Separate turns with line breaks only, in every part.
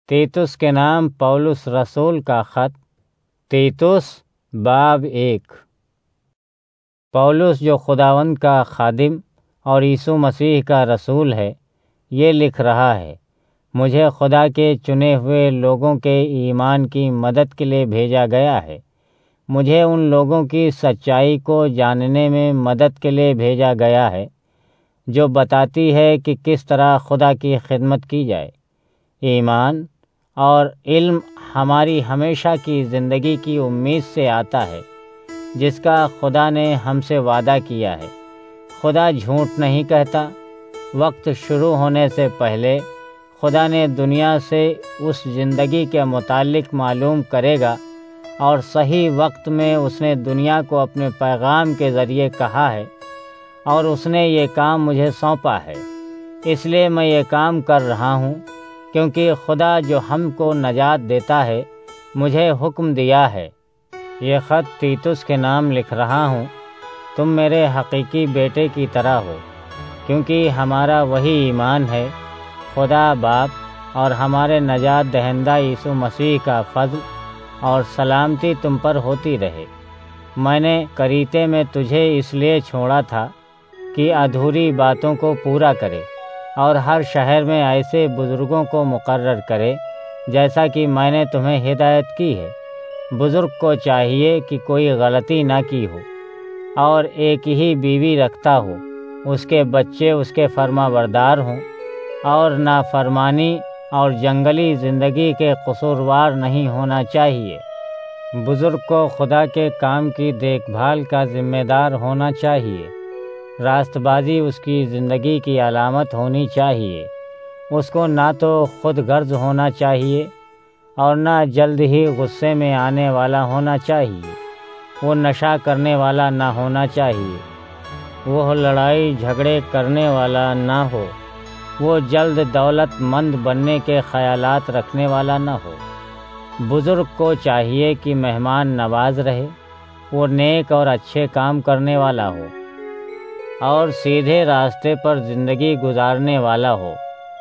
تیتس کے نام پولس رسول کا خط۔ تیتس باب 1۔ پولس جو خداوند کا خادم اور یسوع مسیح کا رسول ہے، یہ لکھ رہا ہے۔ مجھے خدا کے چنے ہوئے لوگوں کے ایمان کی مدد کے لیے بھیجا گیا ہے۔ مجھے ان لوگوں کی سچائی کو جاننے میں مدد کے لیے بھیجا گیا ہے جو بتاتی ہے کہ کس طرح خدا کی خدمت کی جائے۔ ایمان اور علم ہماری ہمیشہ کی زندگی کی امید سے آتا ہے جس کا خدا نے ہم سے وعدہ کیا ہے۔ خدا جھوٹ نہیں کہتا۔ وقت شروع ہونے سے پہلے خدا نے دنیا سے اس زندگی کے متعلق معلوم کرے گا، اور صحیح وقت میں اس نے دنیا کو اپنے پیغام کے ذریعے کہا ہے، اور اس نے یہ کام مجھے سونپا ہے۔ اس لیے میں یہ کام کر رہا ہوں کیونکہ خدا جو ہم کو نجات دیتا ہے مجھے حکم دیا ہے۔ یہ خط تیتس کے نام لکھ رہا ہوں۔ تم میرے حقیقی بیٹے کی طرح ہو، کیونکہ ہمارا وہی ایمان ہے۔ خدا باپ اور ہمارے نجات دہندہ یسوع مسیح کا فضل اور سلامتی تم پر ہوتی رہے۔ میں نے کریتے میں تجھے اس لیے چھوڑا تھا کہ ادھوری باتوں کو پورا کرے اور ہر شہر میں ایسے بزرگوں کو مقرر کرے جیسا کہ میں نے تمہیں ہدایت کی ہے۔ بزرگ کو چاہیے کہ کوئی غلطی نہ کی ہو اور ایک ہی بیوی رکھتا ہو، اس کے بچے اس کے فرما بردار ہوں اور نافرمانی اور جنگلی زندگی کے قصوروار نہیں ہونا چاہیے۔ بزرگ کو خدا کے کام کی دیکھ بھال کا ذمہ دار ہونا چاہیے۔ راست بازی اس کی زندگی کی علامت ہونی چاہیے۔ اس کو نہ تو خود غرض ہونا چاہیے اور نہ جلد ہی غصے میں آنے والا ہونا چاہیے۔ وہ نشہ کرنے والا نہ ہونا چاہیے۔ وہ لڑائی جھگڑے کرنے والا نہ ہو۔ وہ جلد دولت مند بننے کے خیالات رکھنے والا نہ ہو۔ بزرگ کو چاہیے کہ مہمان نواز رہے۔ وہ نیک اور اچھے کام کرنے والا ہو اور سیدھے راستے پر زندگی گزارنے والا ہو،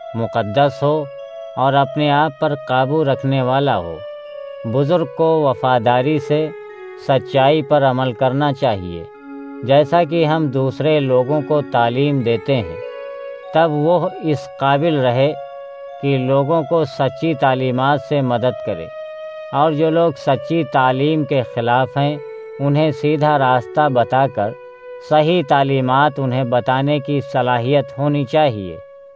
مقدس ہو اور اپنے آپ پر قابو رکھنے والا ہو۔ بزرگ کو وفاداری سے سچائی پر عمل کرنا چاہیے، جیسا کہ ہم دوسرے لوگوں کو تعلیم دیتے ہیں۔ تب وہ اس قابل رہے کہ لوگوں کو سچی تعلیمات سے مدد کرے، اور جو لوگ سچی تعلیم کے خلاف ہیں انہیں سیدھا راستہ بتا کر صحیح تعلیمات انہیں بتانے کی صلاحیت ہونی چاہیے۔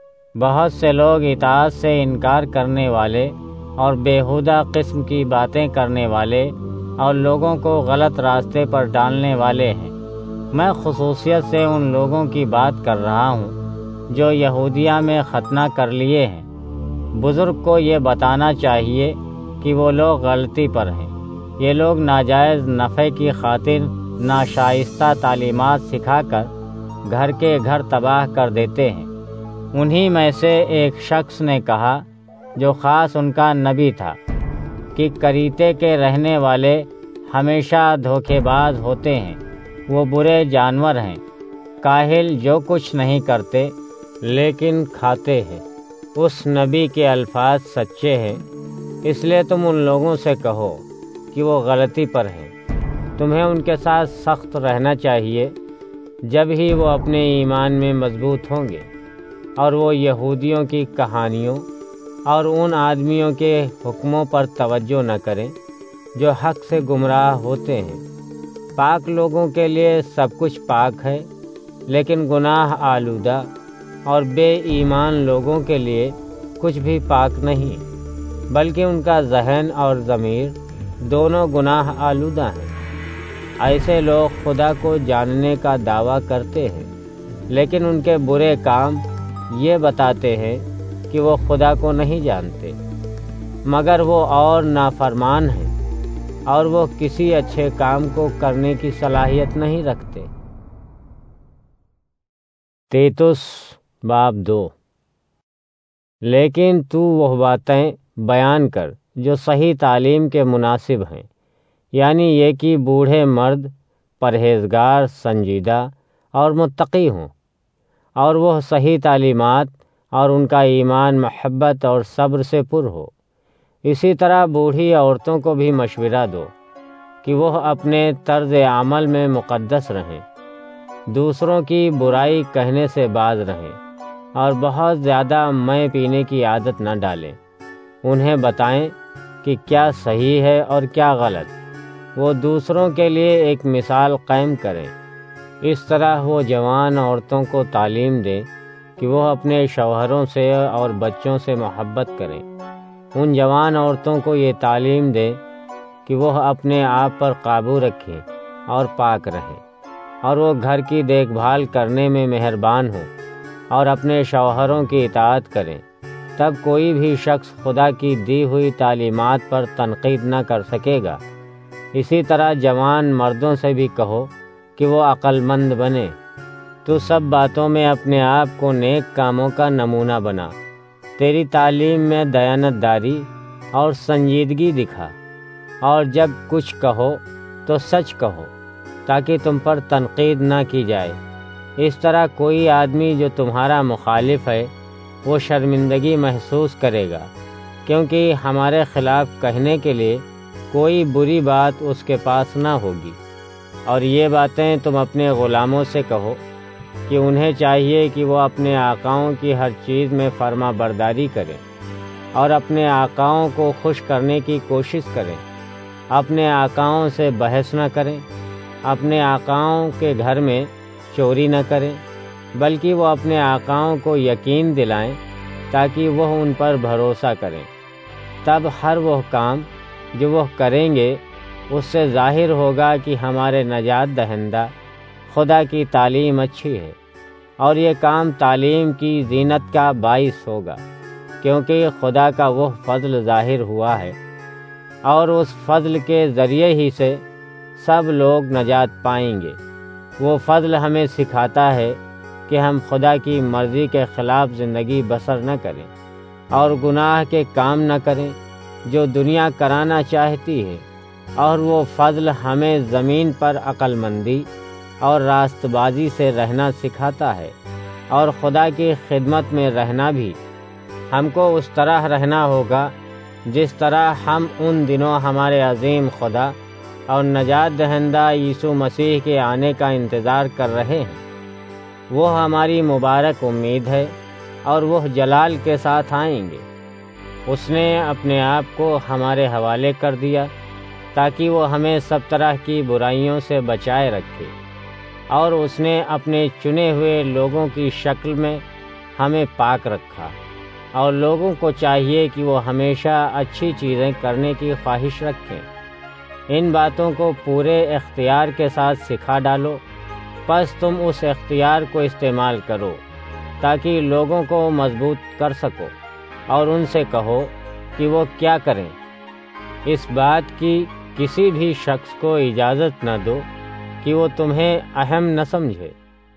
بہت سے لوگ اطاعت سے انکار کرنے والے اور بیہودہ قسم کی باتیں کرنے والے اور لوگوں کو غلط راستے پر ڈالنے والے ہیں۔ میں خصوصیت سے ان لوگوں کی بات کر رہا ہوں جو یہودیہ میں ختنہ کر لیے ہیں۔ بزرگ کو یہ بتانا چاہیے کہ وہ لوگ غلطی پر ہیں۔ یہ لوگ ناجائز نفع کی خاطر ناشائستہ تعلیمات سکھا کر گھر کے گھر تباہ کر دیتے ہیں۔ انہی میں سے ایک شخص نے کہا، جو خاص ان کا نبی تھا، کہ کریتے کے رہنے والے ہمیشہ دھوکے باز ہوتے ہیں۔ وہ برے جانور ہیں، کاہل جو کچھ نہیں کرتے لیکن کھاتے ہیں۔ اس نبی کے الفاظ سچے ہیں، اس لیے تم ان لوگوں سے کہو کہ وہ غلطی پر ہیں۔ تمہیں ان کے ساتھ سخت رہنا چاہیے، جب ہی وہ اپنے ایمان میں مضبوط ہوں گے، اور وہ یہودیوں کی کہانیوں اور ان آدمیوں کے حکموں پر توجہ نہ کریں جو حق سے گمراہ ہوتے ہیں۔ پاک لوگوں کے لیے سب کچھ پاک ہے، لیکن گناہ آلودہ اور بے ایمان لوگوں کے لیے کچھ بھی پاک نہیں، بلکہ ان کا ذہن اور ضمیر دونوں گناہ آلودہ ہیں۔ ایسے لوگ خدا کو جاننے کا دعویٰ کرتے ہیں، لیکن ان کے برے کام یہ بتاتے ہیں کہ وہ خدا کو نہیں جانتے، مگر وہ اور نافرمان ہیں، اور وہ کسی اچھے کام کو کرنے کی صلاحیت نہیں رکھتے۔ تیتس باب 2۔ لیکن تو وہ باتیں بیان کر جو صحیح تعلیم کے مناسب ہیں، یعنی یہ کہ بوڑھے مرد پرہیزگار، سنجیدہ اور متقی ہوں، اور وہ صحیح تعلیمات اور ان کا ایمان محبت اور صبر سے پر ہو۔ اسی طرح بوڑھی عورتوں کو بھی مشورہ دو کہ وہ اپنے طرز عمل میں مقدس رہیں، دوسروں کی برائی کہنے سے باز رہیں اور بہت زیادہ مے پینے کی عادت نہ ڈالیں۔ انہیں بتائیں کہ کیا صحیح ہے اور کیا غلط۔ وہ دوسروں کے لیے ایک مثال قائم کریں۔ اس طرح وہ جوان عورتوں کو تعلیم دیں کہ وہ اپنے شوہروں سے اور بچوں سے محبت کریں۔ ان جوان عورتوں کو یہ تعلیم دیں کہ وہ اپنے آپ پر قابو رکھیں اور پاک رہیں، اور وہ گھر کی دیکھ بھال کرنے میں مہربان ہوں اور اپنے شوہروں کی اطاعت کریں۔ تب کوئی بھی شخص خدا کی دی ہوئی تعلیمات پر تنقید نہ کر سکے گا۔ اسی طرح جوان مردوں سے بھی کہو کہ وہ عقل مند بنیں۔ تو سب باتوں میں اپنے آپ کو نیک کاموں کا نمونہ بنا، تیری تعلیم میں دیانت داری اور سنجیدگی دکھا، اور جب کچھ کہو تو سچ کہو تاکہ تم پر تنقید نہ کی جائے۔ اس طرح کوئی آدمی جو تمہارا مخالف ہے وہ شرمندگی محسوس کرے گا، کیونکہ ہمارے خلاف کہنے کے لیے کوئی بری بات اس کے پاس نہ ہوگی۔ اور یہ باتیں تم اپنے غلاموں سے کہو کہ انہیں چاہیے کہ وہ اپنے آقاؤں کی ہر چیز میں فرما برداری کریں اور اپنے آقاؤں کو خوش کرنے کی کوشش کریں۔ اپنے آقاؤں سے بحث نہ کریں، اپنے آقاؤں کے گھر میں چوری نہ کریں، بلکہ وہ اپنے آقاؤں کو یقین دلائیں تاکہ وہ ان پر بھروسہ کریں۔ تب ہر وہ کام جو وہ کریں گے اس سے ظاہر ہوگا کہ ہمارے نجات دہندہ خدا کی تعلیم اچھی ہے، اور یہ کام تعلیم کی زینت کا باعث ہوگا، کیونکہ خدا کا وہ فضل ظاہر ہوا ہے، اور اس فضل کے ذریعے ہی سے سب لوگ نجات پائیں گے۔ وہ فضل ہمیں سکھاتا ہے کہ ہم خدا کی مرضی کے خلاف زندگی بسر نہ کریں اور گناہ کے کام نہ کریں جو دنیا کرانا چاہتی ہے، اور وہ فضل ہمیں زمین پر عقل مندی اور راست بازی سے رہنا سکھاتا ہے، اور خدا کی خدمت میں رہنا بھی۔ ہم کو اس طرح رہنا ہوگا جس طرح ہم ان دنوں ہمارے عظیم خدا اور نجات دہندہ یسوع مسیح کے آنے کا انتظار کر رہے ہیں۔ وہ ہماری مبارک امید ہے اور وہ جلال کے ساتھ آئیں گے۔ اس نے اپنے آپ کو ہمارے حوالے کر دیا تاکہ وہ ہمیں سب طرح کی برائیوں سے بچائے رکھے، اور اس نے اپنے چنے ہوئے لوگوں کی شکل میں ہمیں پاک رکھا، اور لوگوں کو چاہیے کہ وہ ہمیشہ اچھی چیزیں کرنے کی خواہش رکھیں۔ ان باتوں کو پورے اختیار کے ساتھ سکھا ڈالو، پس تم اس اختیار کو استعمال کرو تاکہ لوگوں کو مضبوط کر سکو، اور ان سے کہو کہ وہ کیا کریں۔ اس بات کی کسی بھی شخص کو اجازت نہ دو کہ وہ تمہیں اہم نہ سمجھے۔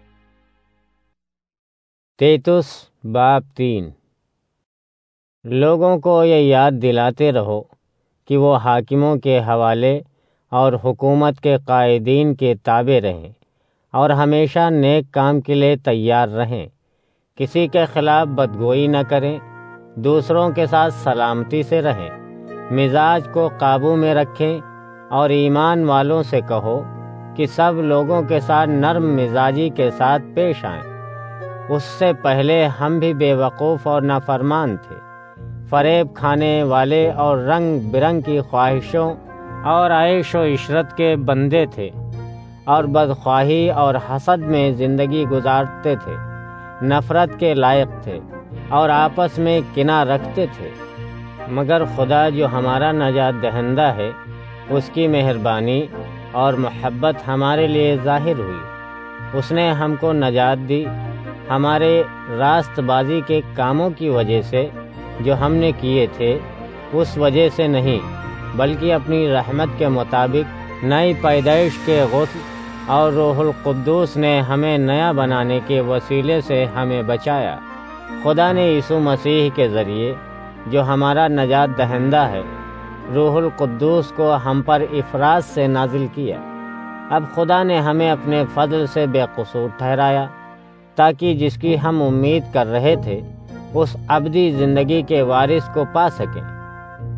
تیتس باب 3۔ لوگوں کو یہ یاد دلاتے رہو کہ وہ حاکموں کے حوالے اور حکومت کے قائدین کے تابع رہیں، اور ہمیشہ نیک کام کے لیے تیار رہیں۔ کسی کے خلاف بدگوئی نہ کریں، دوسروں کے ساتھ سلامتی سے رہیں، مزاج کو قابو میں رکھیں، اور ایمان والوں سے کہو کہ سب لوگوں کے ساتھ نرم مزاجی کے ساتھ پیش آئیں۔ اس سے پہلے ہم بھی بے وقوف اور نافرمان تھے، فریب کھانے والے اور رنگ برنگ کی خواہشوں اور عیش و عشرت کے بندے تھے، اور بدخواہی اور حسد میں زندگی گزارتے تھے، نفرت کے لائق تھے اور آپس میں کینہ رکھتے تھے۔ مگر خدا جو ہمارا نجات دہندہ ہے، اس کی مہربانی اور محبت ہمارے لیے ظاہر ہوئی۔ اس نے ہم کو نجات دی، ہمارے راست بازی کے کاموں کی وجہ سے جو ہم نے کیے تھے اس وجہ سے نہیں، بلکہ اپنی رحمت کے مطابق نئی پیدائش کے غسل اور روح القدس نے ہمیں نیا بنانے کے وسیلے سے ہمیں بچایا۔ خدا نے یسوع مسیح کے ذریعے جو ہمارا نجات دہندہ ہے، روح القدس کو ہم پر افراط سے نازل کیا۔ اب خدا نے ہمیں اپنے فضل سے بے قصور ٹھہرایا تاکہ جس کی ہم امید کر رہے تھے اس ابدی زندگی کے وارث کو پا سکیں۔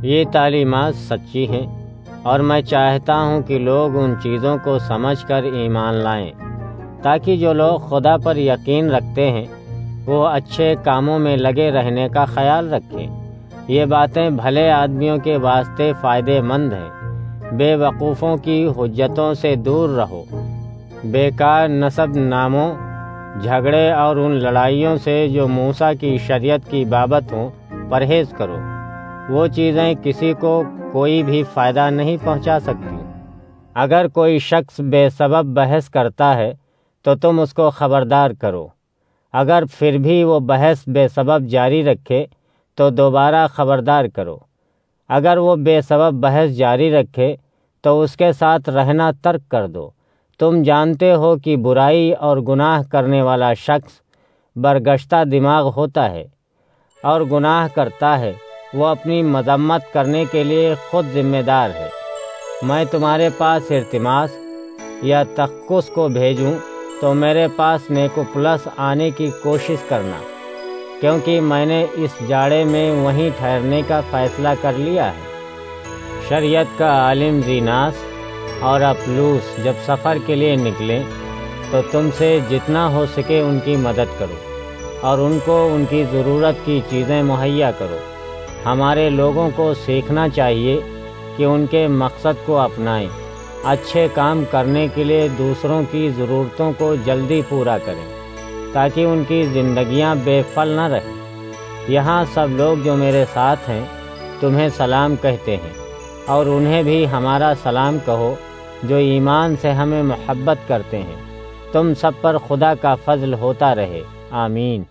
یہ تعلیمات سچی ہیں اور میں چاہتا ہوں کہ لوگ ان چیزوں کو سمجھ کر ایمان لائیں، تاکہ جو لوگ خدا پر یقین رکھتے ہیں وہ اچھے کاموں میں لگے رہنے کا خیال رکھیں۔ یہ باتیں بھلے آدمیوں کے واسطے فائدہ مند ہیں۔ بے وقوفوں کی حجتوں سے دور رہو، بیکار نسب ناموں، جھگڑے اور ان لڑائیوں سے جو موسیٰ کی شریعت کی بابت ہوں پرہیز کرو۔ وہ چیزیں کسی کو کوئی بھی فائدہ نہیں پہنچا سکتی۔ اگر کوئی شخص بے سبب بحث کرتا ہے تو تم اس کو خبردار کرو۔ اگر پھر بھی وہ بحث بے سبب جاری رکھے تو دوبارہ خبردار کرو۔ اگر وہ بے سبب بحث جاری رکھے تو اس کے ساتھ رہنا ترک کر دو۔ تم جانتے ہو کہ برائی اور گناہ کرنے والا شخص برگشتہ دماغ ہوتا ہے اور گناہ کرتا ہے، وہ اپنی مذمت کرنے کے لیے خود ذمہ دار ہے۔ میں تمہارے پاس ارتماس یا تخکس کو بھیجوں تو میرے پاس نیکوپلس آنے کی کوشش کرنا، کیونکہ میں نے اس جاڑے میں وہیں ٹھہرنے کا فیصلہ کر لیا ہے۔ شریعت کا عالم زیناس اور اپلوس جب سفر کے لیے نکلیں تو تم سے جتنا ہو سکے ان کی مدد کرو اور ان کو ان کی ضرورت کی چیزیں مہیا کرو۔ ہمارے لوگوں کو سیکھنا چاہیے کہ ان کے مقصد کو اپنائیں، اچھے کام کرنے کے لیے دوسروں کی ضرورتوں کو جلدی پورا کریں، تاکہ ان کی زندگیاں بے پھل نہ رہیں۔ یہاں سب لوگ جو میرے ساتھ ہیں تمہیں سلام کہتے ہیں، اور انہیں بھی ہمارا سلام کہو جو ایمان سے ہمیں محبت کرتے ہیں۔ تم سب پر خدا کا فضل ہوتا رہے، آمین۔